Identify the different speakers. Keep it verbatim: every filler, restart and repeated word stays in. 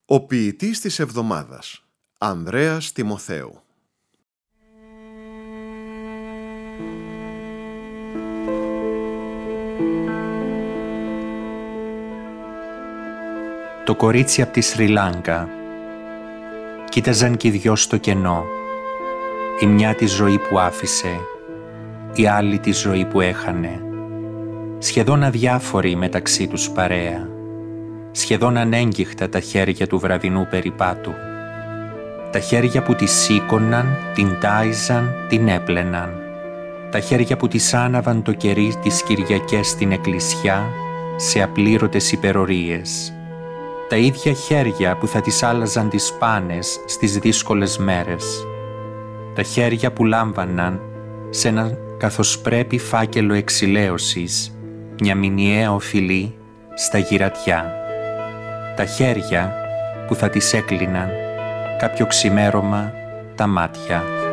Speaker 1: Ο ποιητής της εβδομάδας, Ανδρέας Τιμοθέου.
Speaker 2: Το κορίτσι από τη Σρι Λάγκα. Κοίταζαν κι οι δυο στο κενό. Η μια τη ζωή που άφησε, η άλλη τη ζωή που έχανε. Σχεδόν αδιάφοροι μεταξύ τους παρέα. Σχεδόν ανέγγιχτα τα χέρια του βραδινού περιπάτου. Τα χέρια που τη σήκωναν, την τάιζαν, την έπλαιναν. Τα χέρια που της άναβαν το κερί τις Κυριακές στην εκκλησιά σε απλήρωτες υπερορίες. Τα ίδια χέρια που θα της άλλαζαν τις πάνες στις δύσκολες μέρες. Τα χέρια που λάμβαναν σε έναν καθώς πρέπει φάκελο εξηλαίωσης μια μηνιαία οφειλή στα γυρατιά. Τα χέρια που θα της έκλειναν κάποιο ξημέρωμα τα μάτια.